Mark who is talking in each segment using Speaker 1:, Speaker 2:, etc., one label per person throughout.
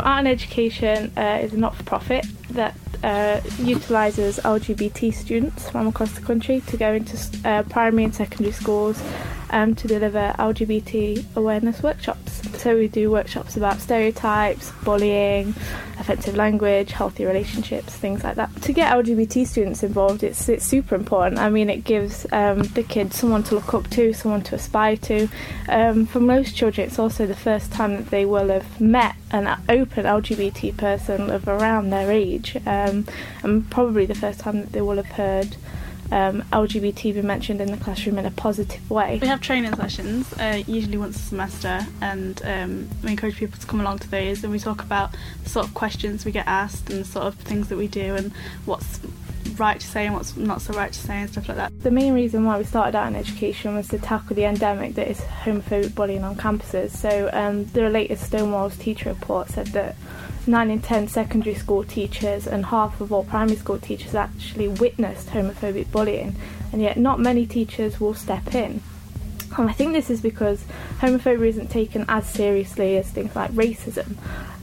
Speaker 1: Art and Education is a not-for-profit that utilises LGBT students from across the country to go into primary and secondary schools to deliver LGBT awareness workshops. So we do workshops about stereotypes, bullying, offensive language, healthy relationships, things like that. To get LGBT students involved, it's super important. I mean, it gives the kids someone to look up to, someone to aspire to. For most children, it's also the first time that they will have met an open LGBT person of around their age, and probably the first time that they will have heard LGBT be mentioned in the classroom in a positive way.
Speaker 2: We have training sessions, usually once a semester, and we encourage people to come along to those, and we talk about the sort of questions we get asked and the sort of things that we do and what's right to say and what's not so right to say and stuff like that.
Speaker 1: The main reason why we started Art and Education was to tackle the endemic that is homophobic bullying on campuses. So the latest Stonewall's teacher report said that 9 in 10 secondary school teachers and half of all primary school teachers actually witnessed homophobic bullying, and yet not many teachers will step in. And I think this is because homophobia isn't taken as seriously as things like racism.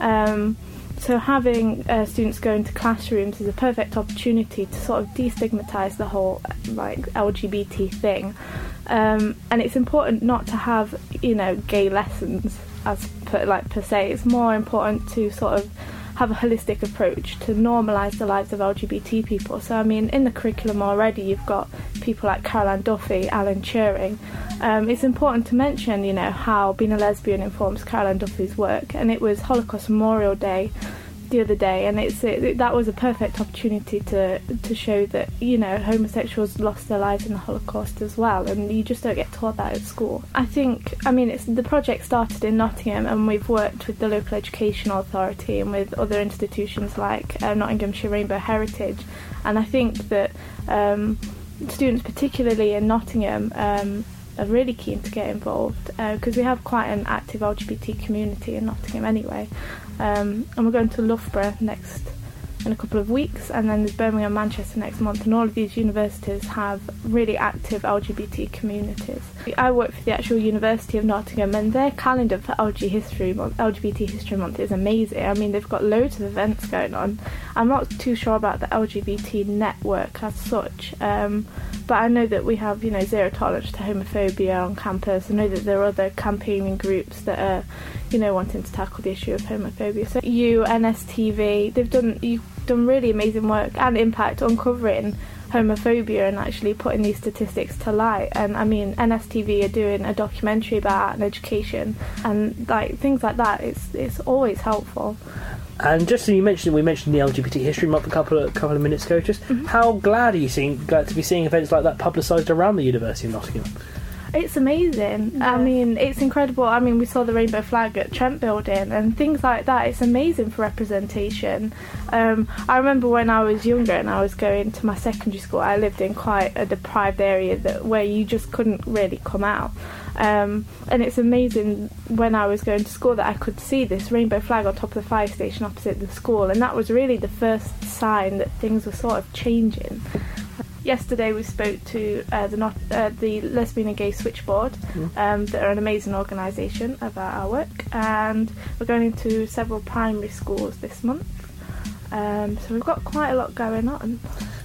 Speaker 1: So having students go into classrooms is a perfect opportunity to sort of destigmatise the whole LGBT thing. And it's important not to have, gay lessons per se. It's more important to sort of have a holistic approach to normalise the lives of LGBT people. So I mean, in the curriculum already you've got people like Caroline Duffy, Alan Turing. It's important to mention, how being a lesbian informs Caroline Duffy's work, and it was Holocaust Memorial Day the other day, and that was a perfect opportunity to show that homosexuals lost their lives in the Holocaust as well, and you just don't get taught that at school. The project started in Nottingham, and we've worked with the local educational authority and with other institutions like Nottinghamshire Rainbow Heritage, and I think that students, particularly in Nottingham, are really keen to get involved because we have quite an active LGBT community in Nottingham anyway. And we're going to Loughborough in a couple of weeks, and then there's Birmingham and Manchester next month, and all of these universities have really active LGBT communities. I work for the actual University of Nottingham, and their calendar for LGBT History Month is amazing. I mean, they've got loads of events going on. I'm not too sure about the LGBT network as such, but I know that we have, zero tolerance to homophobia on campus. I know that there are other campaigning groups that are, wanting to tackle the issue of homophobia. So NSTV, you've done really amazing work and impact uncovering homophobia and actually putting these statistics to light. And I mean, NSTV are doing a documentary about art and education, and things like that. It's always helpful.
Speaker 3: And just so we mentioned the LGBT History Month a couple of minutes ago. Just how glad are you to be seeing events like that publicised around the University of Nottingham?
Speaker 1: It's amazing. Yeah. I mean, it's incredible. I mean, we saw the rainbow flag at Trent Building and things like that. It's amazing for representation. I remember when I was younger and I was going to my secondary school, I lived in quite a deprived area where you just couldn't really come out. And it's amazing when I was going to school that I could see this rainbow flag on top of the fire station opposite the school, and that was really the first sign that things were sort of changing. Yesterday we spoke to the Lesbian and Gay Switchboard, that are an amazing organisation about our work, and we're going into several primary schools this month, so we've got quite a lot going on.